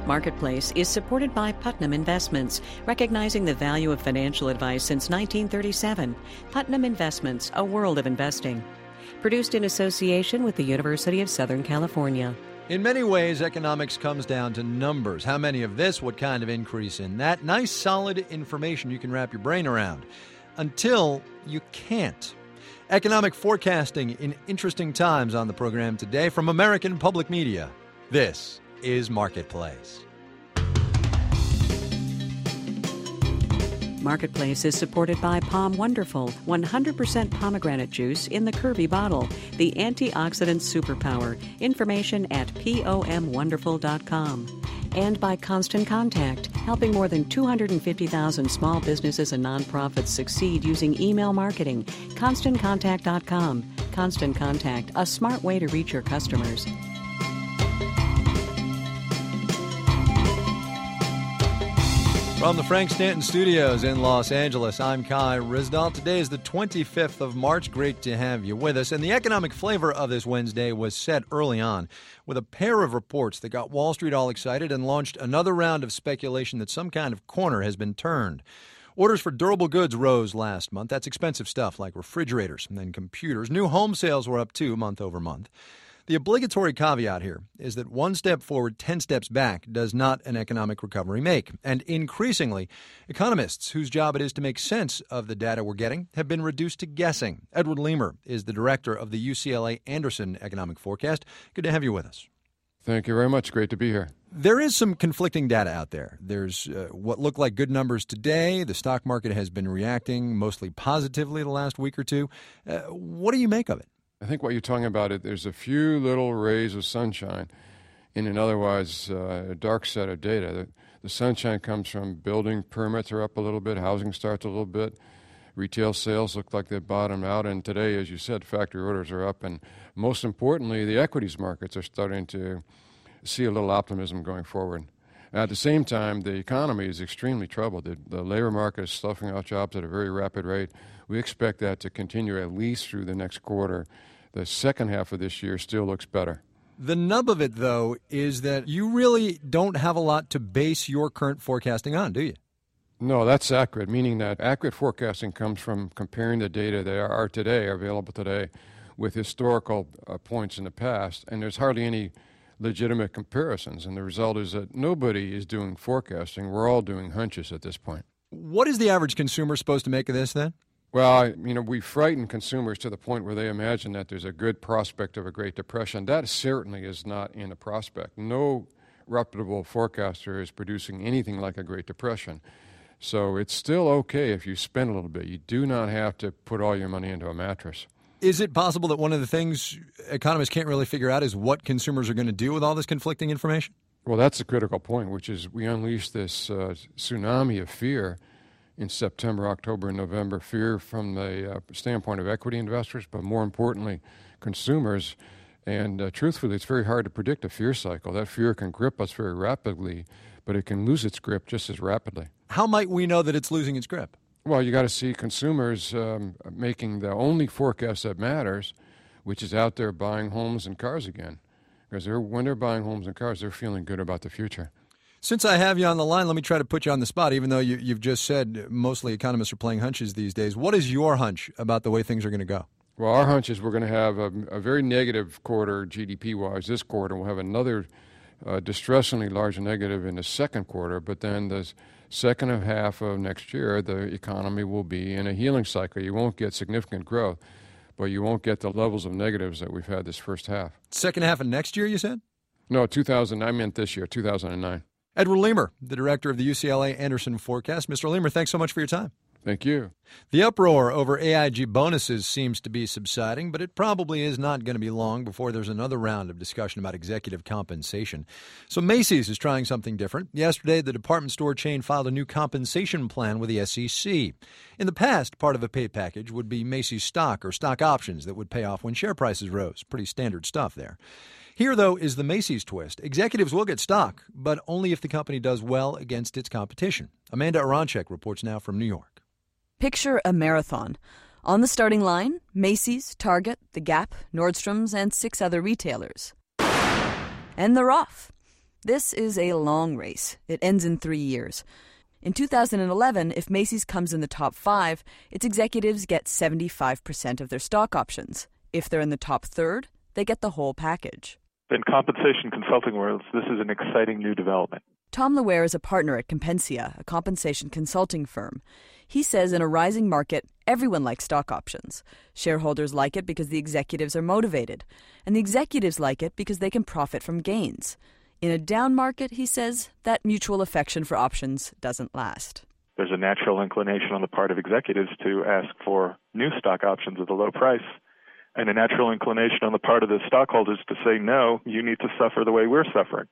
Marketplace is supported by Putnam Investments, recognizing the value of financial advice since 1937. Putnam Investments, a world of investing. Produced in association with the University of Southern California. In many ways, economics comes down to numbers. How many of this, what kind of increase in that? Nice, solid information you can wrap your brain around. Until you can't. Economic forecasting in interesting times on the program today from American Public Media. This is Marketplace. Marketplace is supported by Palm Wonderful, 100% pomegranate juice in the curvy bottle, the antioxidant superpower. Information at pomwonderful.com. And by Constant Contact, helping more than 250,000 small businesses and nonprofits succeed using email marketing. ConstantContact.com. Constant Contact, a smart way to reach your customers. From the Frank Stanton Studios in Los Angeles, I'm Kai Ryssdal. Today is the 25th of March. Great to have you with us. And the economic flavor of this Wednesday was set early on with a pair of reports that got Wall Street all excited and launched another round of speculation that some kind of corner has been turned. Orders for durable goods rose last month. That's expensive stuff like refrigerators and then computers. New home sales were up too, month over month. The obligatory caveat here is that 1 step forward, 10 steps back does not an economic recovery make. And increasingly, economists whose job it is to make sense of the data we're getting have been reduced to guessing. Edward Leamer is the director of the UCLA Anderson Economic Forecast. Good to have you with us. Thank you very much. Great to be here. There is some conflicting data out there. There's what look like good numbers today. The stock market has been reacting mostly positively the last week or two. What do you make of it? I think what you're talking about, there's a few little rays of sunshine in an otherwise dark set of data. The sunshine comes from building permits are up a little bit, housing starts a little bit, retail sales look like they've bottomed out, and today, as you said, factory orders are up, and most importantly, the equities markets are starting to see a little optimism going forward. At the same time, the economy is extremely troubled. The labor market is sloughing out jobs at a very rapid rate. We expect that to continue at least through the next quarter. The second half of this year still looks better. The nub of it, though, is that you really don't have a lot to base your current forecasting on, do you? No, that's accurate, meaning that accurate forecasting comes from comparing the data that are available today, with historical points in the past, and there's hardly any legitimate comparisons. And the result is that nobody is doing forecasting. We're all doing hunches at this point. What is the average consumer supposed to make of this, then? Well, we frighten consumers to the point where they imagine that there's a good prospect of a Great Depression. That certainly is not in the prospect. No reputable forecaster is producing anything like a Great Depression. So it's still okay if you spend a little bit. You do not have to put all your money into a mattress. Is it possible that one of the things economists can't really figure out is what consumers are going to do with all this conflicting information? Well, that's a critical point, which is we unleashed this tsunami of fear in September, October, and November, fear from the standpoint of equity investors, but more importantly, consumers. And truthfully, it's very hard to predict a fear cycle. That fear can grip us very rapidly, but it can lose its grip just as rapidly. How might we know that it's losing its grip? Well, you got to see consumers making the only forecast that matters, which is out there buying homes and cars again. Because when they're buying homes and cars, they're feeling good about the future. Since I have you on the line, let me try to put you on the spot, even though you've just said mostly economists are playing hunches these days. What is your hunch about the way things are going to go? Well, our hunch is we're going to have a very negative quarter GDP-wise this quarter. We'll have another distressingly large negative in the second quarter, but then the second half of next year, the economy will be in a healing cycle. You won't get significant growth, but you won't get the levels of negatives that we've had this first half. Second half of next year, you said? No, I meant this year, 2009. Edward Leamer, the director of the UCLA Anderson Forecast. Mr. Leamer, thanks so much for your time. Thank you. The uproar over AIG bonuses seems to be subsiding, but it probably is not going to be long before there's another round of discussion about executive compensation. So Macy's is trying something different. Yesterday, the department store chain filed a new compensation plan with the SEC. In the past, part of a pay package would be Macy's stock or stock options that would pay off when share prices rose. Pretty standard stuff there. Here, though, is the Macy's twist. Executives will get stock, but only if the company does well against its competition. Amanda Aronczyk reports now from New York. Picture a marathon. On the starting line, Macy's, Target, The Gap, Nordstrom's, and 6 other retailers. And they're off. This is a long race. It ends in 3 years. In 2011, if Macy's comes in the top 5, its executives get 75% of their stock options. If they're in the top third, they get the whole package. In compensation consulting worlds, this is an exciting new development. Tom Leware is a partner at Compensia, a compensation consulting firm. He says in a rising market, everyone likes stock options. Shareholders like it because the executives are motivated, and the executives like it because they can profit from gains. In a down market, he says, that mutual affection for options doesn't last. There's a natural inclination on the part of executives to ask for new stock options at a low price, and a natural inclination on the part of the stockholders to say, no, you need to suffer the way we're suffering.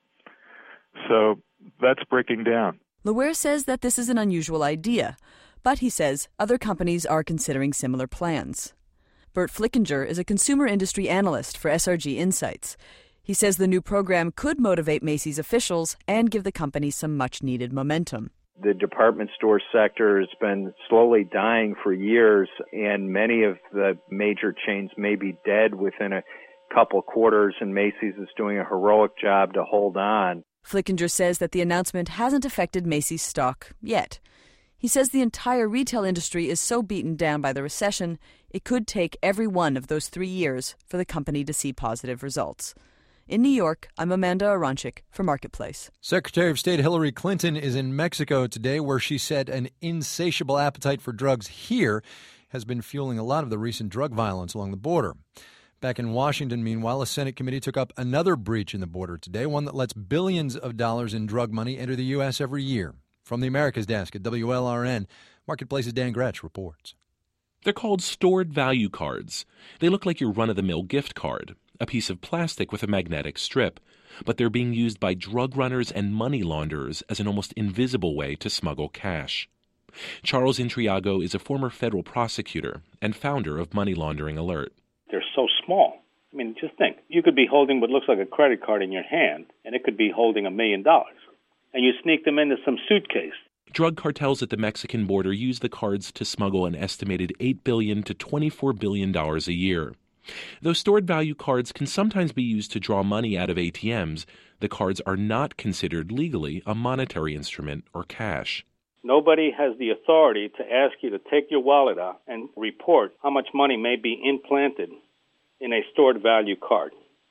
So that's breaking down. Leware says that this is an unusual idea, but he says other companies are considering similar plans. Bert Flickinger is a consumer industry analyst for SRG Insights. He says the new program could motivate Macy's officials and give the company some much-needed momentum. The department store sector has been slowly dying for years, and many of the major chains may be dead within a couple quarters, and Macy's is doing a heroic job to hold on. Flickinger says that the announcement hasn't affected Macy's stock yet. He says the entire retail industry is so beaten down by the recession, it could take every one of those 3 years for the company to see positive results. In New York, I'm Amanda Aronchik for Marketplace. Secretary of State Hillary Clinton is in Mexico today, where she said an insatiable appetite for drugs here has been fueling a lot of the recent drug violence along the border. Back in Washington, meanwhile, a Senate committee took up another breach in the border today, one that lets billions of dollars in drug money enter the U.S. every year. From the Americas Desk at WLRN, Marketplace's Dan Gretsch reports. They're called stored value cards. They look like your run-of-the-mill gift card, a piece of plastic with a magnetic strip. But they're being used by drug runners and money launderers as an almost invisible way to smuggle cash. Charles Intriago is a former federal prosecutor and founder of Money Laundering Alert. They're so small. I mean, just think. You could be holding what looks like a credit card in your hand, and it could be holding $1 million. And you sneak them into some suitcase. Drug cartels at the Mexican border use the cards to smuggle an estimated $8 billion to $24 billion a year. Though stored value cards can sometimes be used to draw money out of ATMs, the cards are not considered legally a monetary instrument or cash. Nobody has the authority to ask you to take your wallet out and report how much money may be implanted in a stored value card.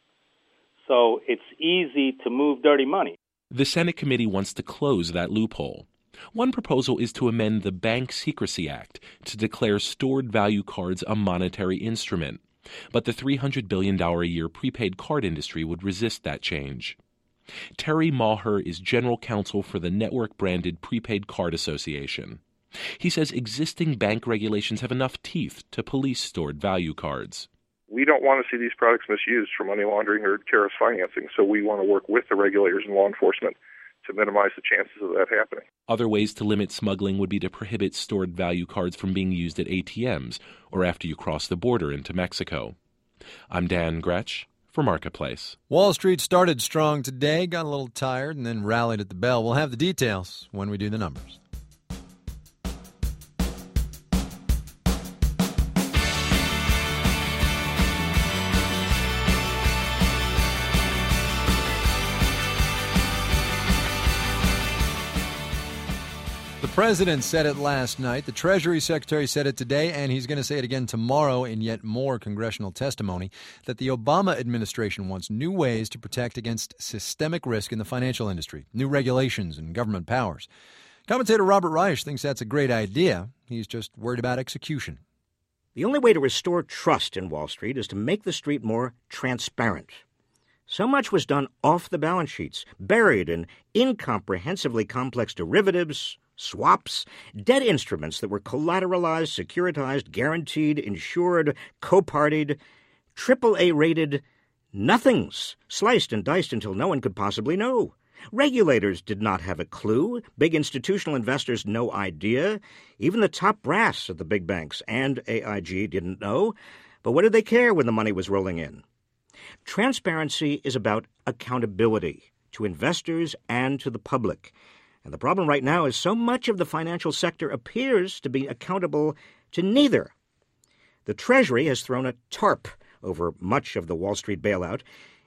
So it's easy to move dirty money. The Senate committee wants to close that loophole. One proposal is to amend the Bank Secrecy Act to declare stored value cards a monetary instrument. But the $300 billion a year prepaid card industry would resist that change. Terry Maher is general counsel for the network-branded Prepaid Card Association. He says existing bank regulations have enough teeth to police stored value cards. We don't want to see these products misused for money laundering or terrorist financing, so we want to work with the regulators and law enforcement to minimize the chances of that happening. Other ways to limit smuggling would be to prohibit stored value cards from being used at ATMs or after you cross the border into Mexico. I'm Dan Gretsch for Marketplace. Wall Street started strong today, got a little tired, and then rallied at the bell. We'll have the details when we do the numbers. The president said it last night. The Treasury Secretary said it today, and he's going to say it again tomorrow in yet more congressional testimony, that the Obama administration wants new ways to protect against systemic risk in the financial industry, new regulations and government powers. Commentator Robert Reich thinks that's a great idea. He's just worried about execution. The only way to restore trust in Wall Street is to make the street more transparent. So much was done off the balance sheets, buried in incomprehensibly complex derivatives, swaps, debt instruments that were collateralized, securitized, guaranteed, insured, co-partied, AAA-rated nothings, sliced and diced until no one could possibly know. Regulators did not have a clue. Big institutional investors, no idea. Even the top brass at the big banks and AIG didn't know. But what did they care when the money was rolling in? Transparency is about accountability to investors and to the public. And the problem right now is so much of the financial sector appears to be accountable to neither. The Treasury has thrown a tarp over much of the Wall Street bailout.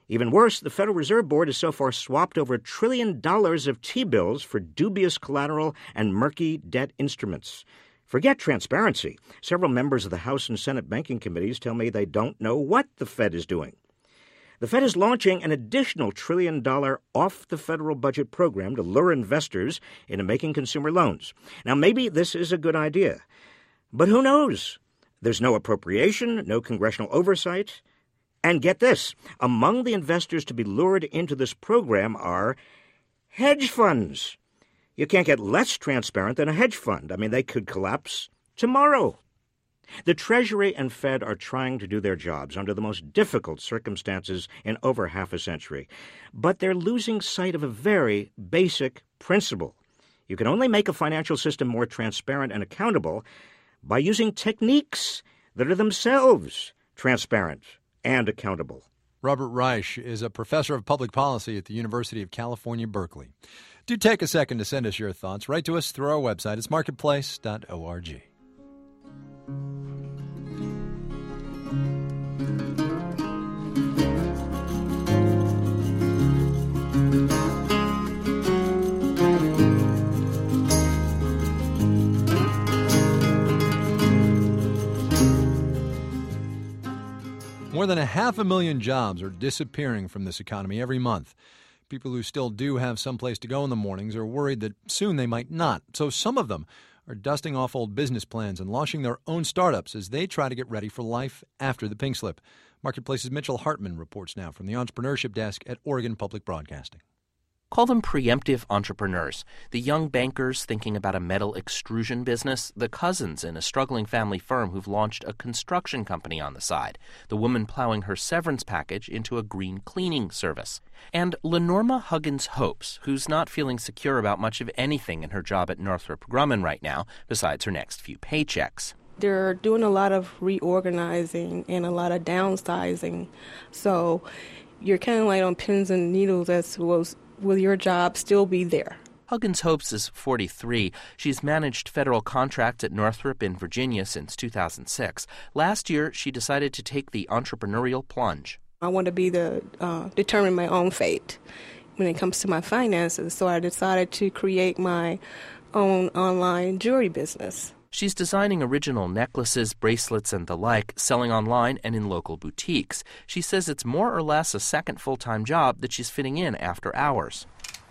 Even worse, the Federal Reserve Board has so far swapped over $1 trillion of T-bills for dubious collateral and murky debt instruments. Forget transparency. Several members of the House and Senate banking committees tell me they don't know what the Fed is doing. The Fed is launching an additional $1 trillion off-the-federal budget program to lure investors into making consumer loans. Now, maybe this is a good idea, but who knows? There's no appropriation, no congressional oversight. And get this, among the investors to be lured into this program are hedge funds. You can't get less transparent than a hedge fund. I mean, they could collapse tomorrow. The Treasury and Fed are trying to do their jobs under the most difficult circumstances in over half a century. But they're losing sight of a very basic principle. You can only make a financial system more transparent and accountable by using techniques that are themselves transparent and accountable. Robert Reich is a professor of public policy at the University of California, Berkeley. Do take a second to send us your thoughts. Write to us through our website. It's marketplace.org. More than 500,000 jobs are disappearing from this economy every month. People who still do have someplace to go in the mornings are worried that soon they might not. So some of them are dusting off old business plans and launching their own startups as they try to get ready for life after the pink slip. Marketplace's Mitchell Hartman reports now from the Entrepreneurship Desk at Oregon Public Broadcasting. Call them preemptive entrepreneurs, the young bankers thinking about a metal extrusion business, the cousins in a struggling family firm who've launched a construction company on the side, the woman plowing her severance package into a green cleaning service, and Lenorma Huggins Hopes, who's not feeling secure about much of anything in her job at Northrop Grumman right now, besides her next few paychecks. They're doing a lot of reorganizing and a lot of downsizing, so you're kind of like on pins and needles as to will your job still be there? Huggins Hopes is 43. She's managed federal contracts at Northrop in Virginia since 2006. Last year, she decided to take the entrepreneurial plunge. I want to be determine my own fate when it comes to my finances, so I decided to create my own online jewelry business. She's designing original necklaces, bracelets, and the like, selling online and in local boutiques. She says it's more or less a second full-time job that she's fitting in after hours.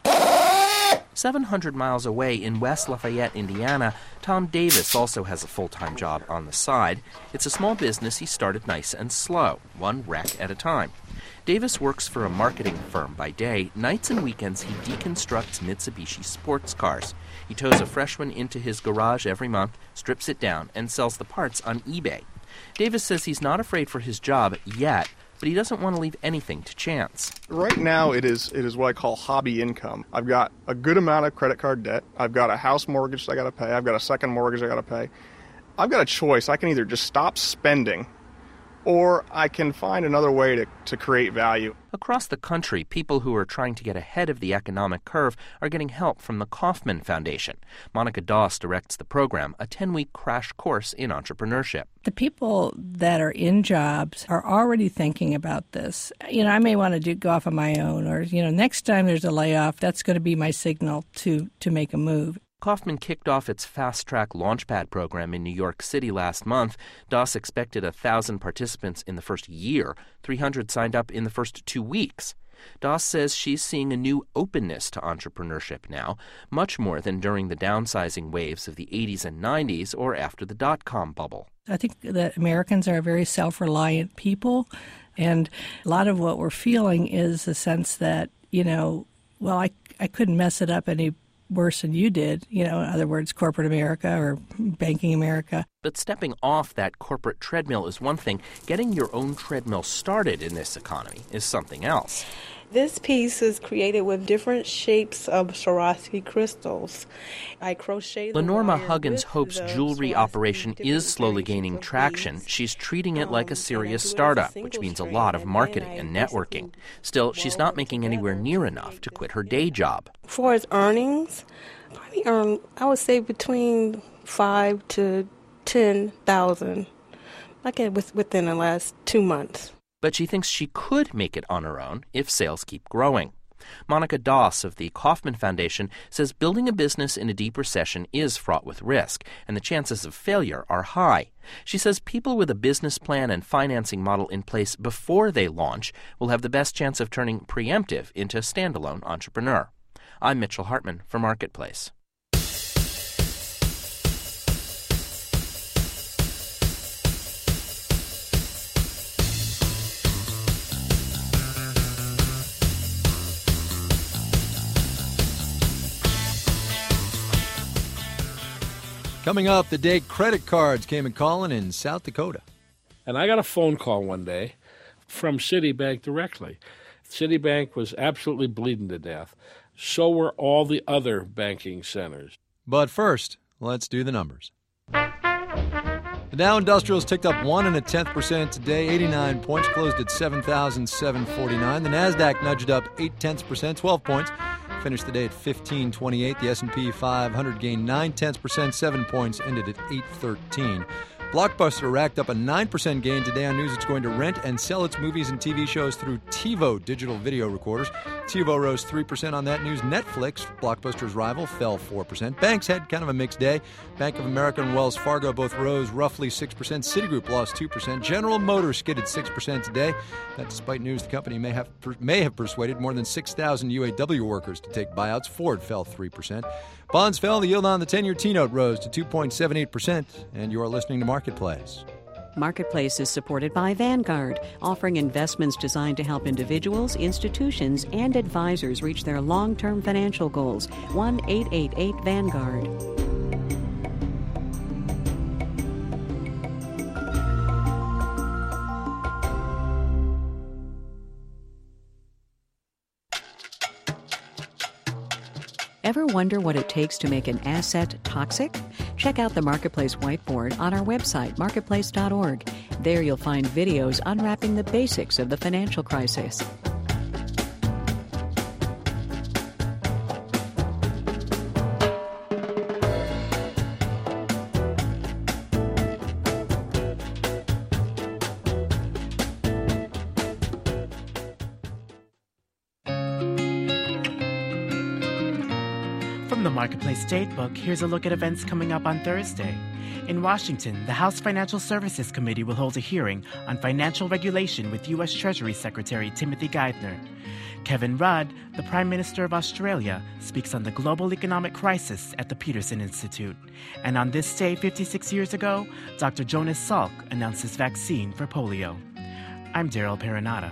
700 miles away in West Lafayette, Indiana, Tom Davis also has a full-time job on the side. It's a small business he started nice and slow, one wreck at a time. Davis works for a marketing firm by day. Nights and weekends, he deconstructs Mitsubishi sports cars. He tows a fresh one into his garage every month, strips it down, and sells the parts on eBay. Davis says he's not afraid for his job yet, but he doesn't want to leave anything to chance. Right now, it is what I call hobby income. I've got a good amount of credit card debt. I've got a house mortgage I got to pay. I've got a second mortgage I got to pay. I've got a choice. I can either just stop spending, or I can find another way to create value. Across the country, people who are trying to get ahead of the economic curve are getting help from the Kauffman Foundation. Monica Doss directs the program, a 10-week crash course in entrepreneurship. The people that are in jobs are already thinking about this. I may want to go off on my own, or, next time there's a layoff, that's going to be my signal to make a move. Kauffman kicked off its fast-track Launchpad program in New York City last month. Doss expected 1,000 participants in the first year. 300 signed up in the first 2 weeks. Doss says she's seeing a new openness to entrepreneurship now, much more than during the downsizing waves of the 80s and 90s or after the dot-com bubble. I think that Americans are very self-reliant people, and a lot of what we're feeling is a sense that, I couldn't mess it up any worse than you did, in other words, corporate America or banking America. But stepping off that corporate treadmill is one thing. Getting your own treadmill started in this economy is something else. This piece is created with different shapes of Swarovski crystals. I crochet the Lenorma wire Huggins with Hope's the jewelry Swarovski operation is slowly gaining variations of traction. beads. She's treating it like a serious startup, which means a lot of marketing and networking. Still, she's not making anywhere near enough to quit her day job. For its earnings, probably earn, I would say, between $5,000 to $10,000, within the last 2 months. but she thinks she could make it on her own if sales keep growing. Monica Doss of the Kauffman Foundation says building a business in a deep recession is fraught with risk, and the chances of failure are high. She says people with a business plan and financing model in place before they launch will have the best chance of turning Preemptive into a standalone entrepreneur. I'm Mitchell Hartman for Marketplace. Coming up, the day credit cards came a-calling in South Dakota. And I got a phone call one day from Citibank directly. Citibank was absolutely bleeding to death. So were all the other banking centers. But first, let's do the numbers. The Dow Industrials ticked up 1.1% today, 89 points, closed at 7,749. The NASDAQ nudged up 0.8%, 12 points. Finished the day at 1528. The S&P 500 gained 0.9%, 7 points, ended at 813. Blockbuster racked up a 9% gain today on news it's going to rent and sell its movies and TV shows through TiVo digital video recorders. TiVo rose 3% on that news. Netflix, Blockbuster's rival, fell 4%. Banks had kind of a mixed day. Bank of America and Wells Fargo both rose roughly 6%. Citigroup lost 2%. General Motors skidded 6% today. That despite news the company may have persuaded more than 6,000 UAW workers to take buyouts. Ford fell 3%. Bonds fell. The yield on the 10-year T-note rose to 2.78%. And you are listening to Marketplace. Marketplace is supported by Vanguard, offering investments designed to help individuals, institutions, and advisors reach their long-term financial goals. 1-888-VANGUARD. Ever wonder what it takes to make an asset toxic? Check out the Marketplace whiteboard on our website, marketplace.org. There you'll find videos unwrapping the basics of the financial crisis. From the Marketplace Datebook, here's a look at events coming up on Thursday. In Washington, the House Financial Services Committee will hold a hearing on financial regulation with U.S. Treasury Secretary Timothy Geithner. Kevin Rudd, the Prime Minister of Australia, speaks on the global economic crisis at the Peterson Institute. And on this day 56 years ago, Dr. Jonas Salk announced his vaccine for polio. I'm Daryl Perenata.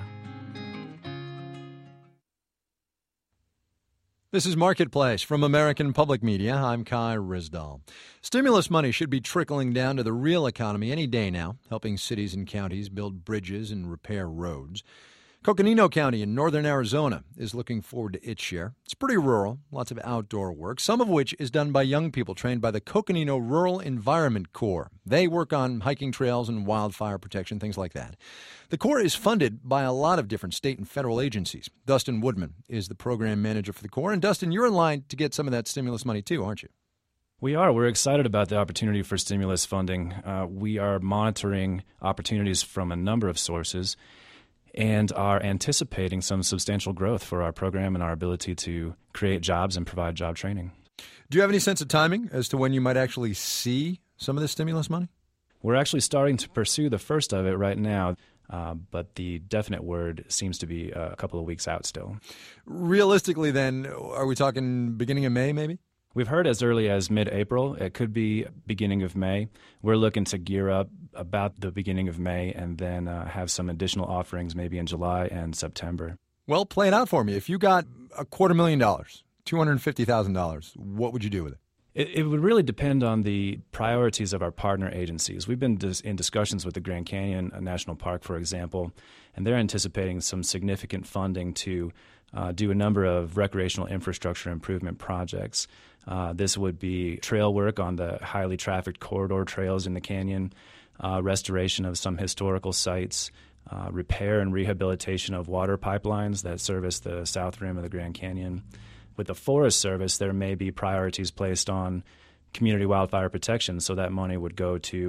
This is Marketplace from American Public Media. I'm Kai Risdahl. Stimulus money should be trickling down to the real economy any day now, helping cities and counties build bridges and repair roads. Coconino County in northern Arizona is looking forward to its share. It's pretty rural, lots of outdoor work, some of which is done by young people trained by the Coconino Rural Environment Corps. They work on hiking trails and wildfire protection, things like that. The Corps is funded by a lot of different state and federal agencies. Dustin Woodman is the program manager for the Corps. And Dustin, you're in line to get some of that stimulus money too, aren't you? We are. We're excited about the opportunity for stimulus funding. We are monitoring opportunities from a number of sources and are anticipating some substantial growth for our program and our ability to create jobs and provide job training. Do you have any sense of timing as to when you might actually see some of this stimulus money? We're actually starting to pursue the first of it right now, but the definite word seems to be a couple of weeks out still. Realistically, then, are we talking beginning of May maybe? We've heard as early as mid-April. It could be beginning of May. We're looking to gear up about the beginning of May and then have some additional offerings maybe in July and September. Well, play it out for me. If you got $250,000, $250,000, what would you do with it? It would really depend on the priorities of our partner agencies. We've been in discussions with the Grand Canyon National Park, for example, and they're anticipating some significant funding to do a number of recreational infrastructure improvement projects. This would be trail work on the highly trafficked corridor trails in the canyon, restoration of some historical sites, repair and rehabilitation of water pipelines that service the south rim of the Grand Canyon. With the Forest Service, there may be priorities placed on community wildfire protection, so that money would go to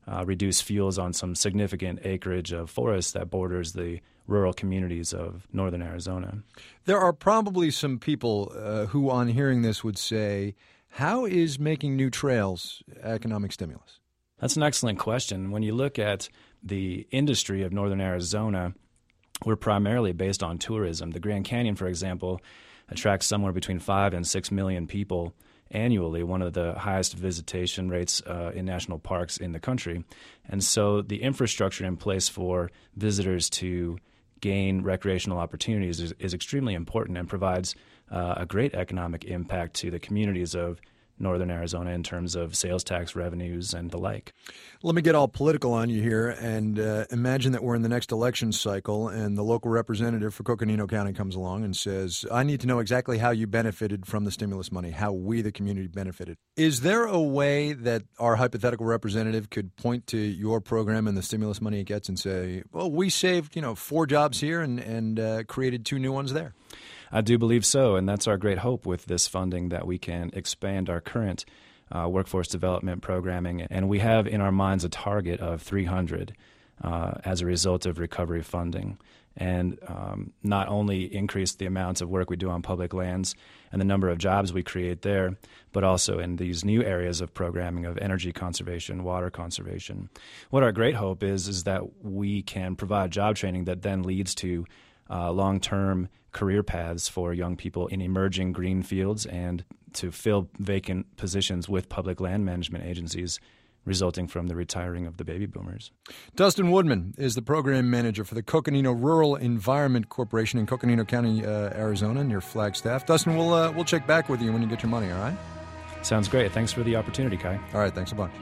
reduce fuels on some significant acreage of forest that borders the rural communities of northern Arizona. There are probably some people who, on hearing this, would say, how is making new trails economic stimulus? That's an excellent question. When you look at the industry of northern Arizona, we're primarily based on tourism. The Grand Canyon, for example, attracts somewhere between 5 and 6 million people annually, one of the highest visitation rates in national parks in the country. And so the infrastructure in place for visitors to gain recreational opportunities is extremely important and provides a great economic impact to the communities of northern Arizona in terms of sales tax revenues and the like. Let me get all political on you here and imagine that we're in the next election cycle and the local representative for Coconino County comes along and says, I need to know exactly how you benefited from the stimulus money, how we, the community, benefited. Is there a way that our hypothetical representative could point to your program and the stimulus money it gets and say, well, we saved 4 jobs here and created 2 new ones there? I do believe so, and that's our great hope with this funding, that we can expand our current workforce development programming. And we have in our minds a target of 300 as a result of recovery funding. And not only increase the amounts of work we do on public lands and the number of jobs we create there, but also in these new areas of programming of energy conservation, water conservation. What our great hope is that we can provide job training that then leads to long-term career paths for young people in emerging green fields and to fill vacant positions with public land management agencies resulting from the retiring of the baby boomers. Dustin Woodman is the program manager for the Coconino Rural Environment Corporation in Coconino County, Arizona, near Flagstaff. Dustin, we'll check back with you when you get your money, all right? Sounds great. Thanks for the opportunity, Kai. All right, thanks a bunch.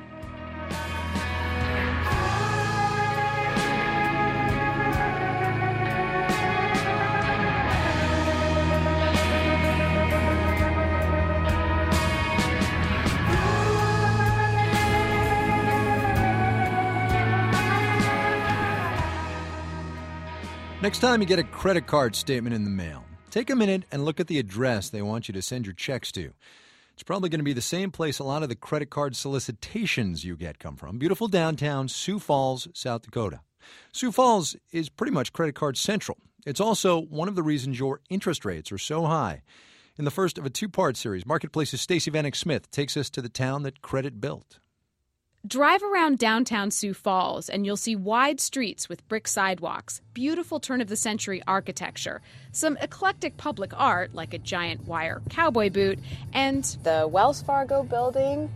Next time you get a credit card statement in the mail, take a minute and look at the address they want you to send your checks to. It's probably going to be the same place a lot of the credit card solicitations you get come from. Beautiful downtown Sioux Falls, South Dakota. Sioux Falls is pretty much credit card central. It's also one of the reasons your interest rates are so high. In the first of a 2-part series, Marketplace's Stacey Vanek Smith takes us to the town that credit built. Drive around downtown Sioux Falls and you'll see wide streets with brick sidewalks, beautiful turn-of-the-century architecture, some eclectic public art like a giant wire cowboy boot, and the Wells Fargo building,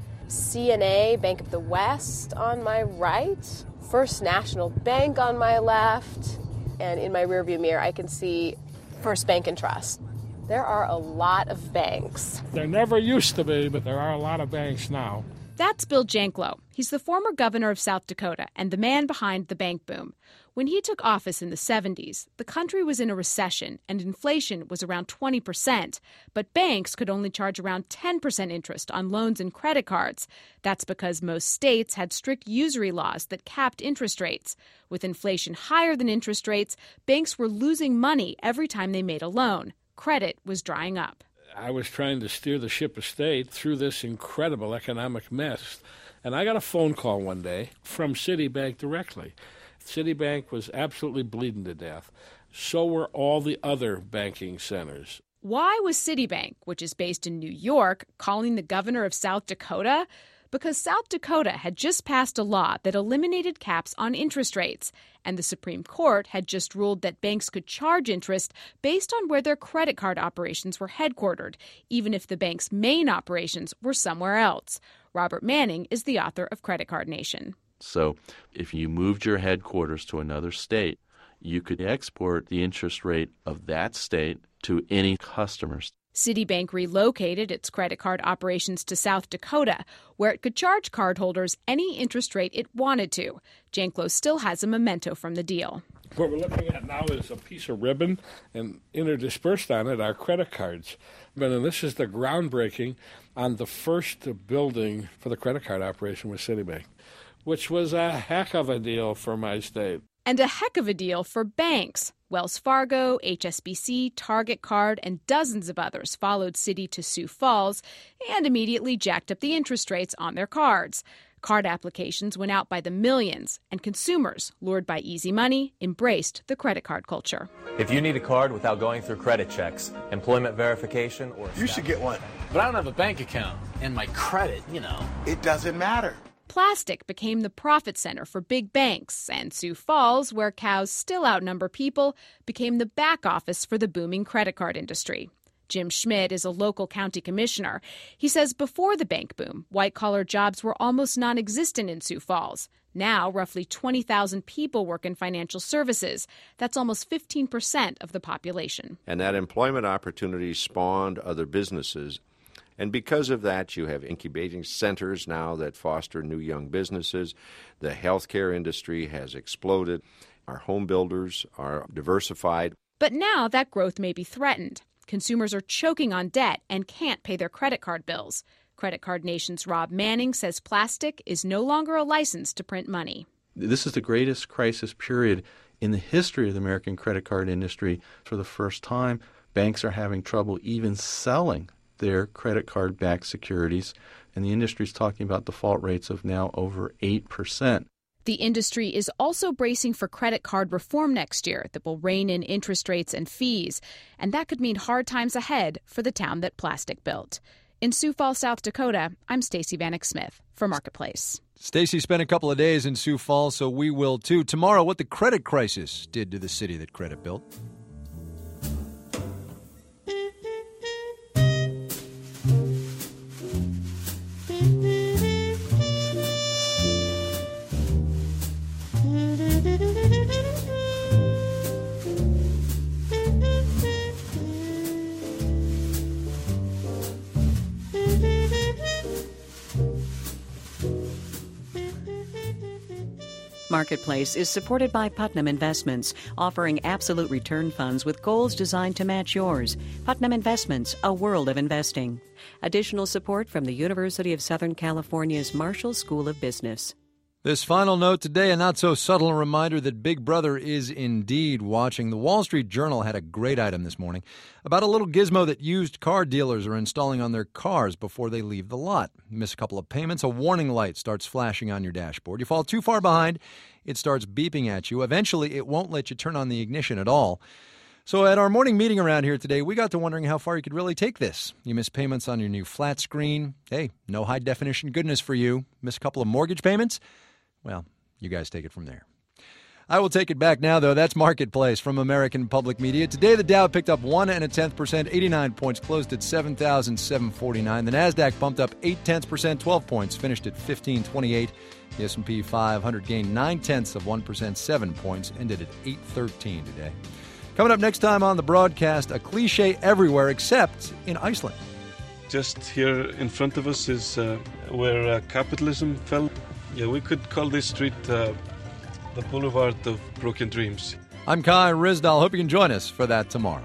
CNA, Bank of the West on my right, First National Bank on my left, and in my rearview mirror I can see First Bank and Trust. There are a lot of banks. There never used to be, but there are a lot of banks now. That's Bill Janklow. He's the former governor of South Dakota and the man behind the bank boom. When he took office in the 70s, the country was in a recession and inflation was around 20%, but banks could only charge around 10% interest on loans and credit cards. That's because most states had strict usury laws that capped interest rates. With inflation higher than interest rates, banks were losing money every time they made a loan. Credit was drying up. I was trying to steer the ship of state through this incredible economic mess. And I got a phone call one day from Citibank directly. Citibank was absolutely bleeding to death. So were all the other banking centers. Why was Citibank, which is based in New York, calling the governor of South Dakota? Because South Dakota had just passed a law that eliminated caps on interest rates, and the Supreme Court had just ruled that banks could charge interest based on where their credit card operations were headquartered, even if the bank's main operations were somewhere else. Robert Manning is the author of Credit Card Nation. So if you moved your headquarters to another state, you could export the interest rate of that state to any customers. Citibank relocated its credit card operations to South Dakota, where it could charge cardholders any interest rate it wanted to. Janklow still has a memento from the deal. What we're looking at now is a piece of ribbon, and interdispersed on it are credit cards. And this is the groundbreaking on the first building for the credit card operation with Citibank, which was a heck of a deal for my state. And a heck of a deal for banks. Wells Fargo, HSBC, Target Card, and dozens of others followed Citi to Sioux Falls and immediately jacked up the interest rates on their cards. Card applications went out by the millions, and consumers, lured by easy money, embraced the credit card culture. If you need a card without going through credit checks, employment verification, or... You should get one. But I don't have a bank account, and my credit, It doesn't matter. Plastic became the profit center for big banks, and Sioux Falls, where cows still outnumber people, became the back office for the booming credit card industry. Jim Schmidt is a local county commissioner. He says before the bank boom, white-collar jobs were almost non-existent in Sioux Falls. Now, roughly 20,000 people work in financial services. That's almost 15% of the population. And that employment opportunity spawned other businesses. And because of that, you have incubating centers now that foster new young businesses. The healthcare industry has exploded. Our home builders are diversified. But now that growth may be threatened. Consumers are choking on debt and can't pay their credit card bills. Credit Card Nation's Rob Manning says plastic is no longer a license to print money. This is the greatest crisis period in the history of the American credit card industry. For the first time, banks are having trouble even selling their credit card-backed securities, and the industry is talking about default rates of now over 8%. The industry is also bracing for credit card reform next year that will rein in interest rates and fees, and that could mean hard times ahead for the town that plastic built. In Sioux Falls, South Dakota, I'm Stacey Vanek Smith for Marketplace. Stacey spent a couple of days in Sioux Falls, so we will too. Tomorrow, what the credit crisis did to the city that credit built. Marketplace is supported by Putnam Investments, offering absolute return funds with goals designed to match yours. Putnam Investments, a world of investing. Additional support from the University of Southern California's Marshall School of Business. This final note today, a not-so-subtle reminder that Big Brother is indeed watching. The Wall Street Journal had a great item this morning about a little gizmo that used car dealers are installing on their cars before they leave the lot. You miss a couple of payments, a warning light starts flashing on your dashboard. You fall too far behind, it starts beeping at you. Eventually, it won't let you turn on the ignition at all. So at our morning meeting around here today, we got to wondering how far you could really take this. You miss payments on your new flat screen. Hey, no high-definition goodness for you. Miss a couple of mortgage payments. Well, you guys take it from there. I will take it back now, though. That's Marketplace from American Public Media. Today, the Dow picked up 1.1%, 89 points, closed at 7,749. The Nasdaq bumped up 0.8%, 12 points, finished at 1528. The S&P 500 gained 0.9%, 7 points, ended at 813 today. Coming up next time on the broadcast, a cliche everywhere except in Iceland. Just here in front of us is where capitalism fell. Yeah, we could call this street the Boulevard of Broken Dreams. I'm Kai Ryssdal. Hope you can join us for that tomorrow.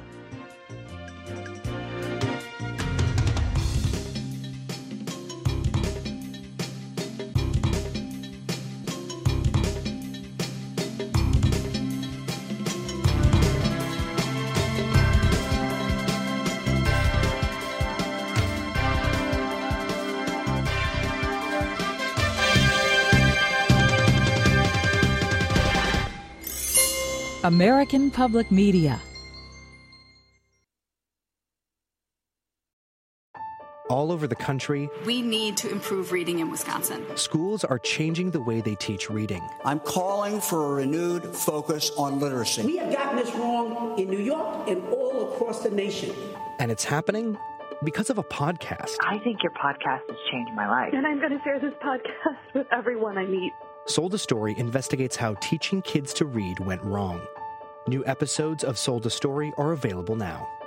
American Public Media. All over the country, we need to improve reading in Wisconsin. Schools are changing the way they teach reading. I'm calling for a renewed focus on literacy. We have gotten this wrong in New York and all across the nation. And it's happening because of a podcast. I think your podcast has changed my life. And I'm going to share this podcast with everyone I meet. Sold a Story investigates how teaching kids to read went wrong. New episodes of Sold a Story are available now.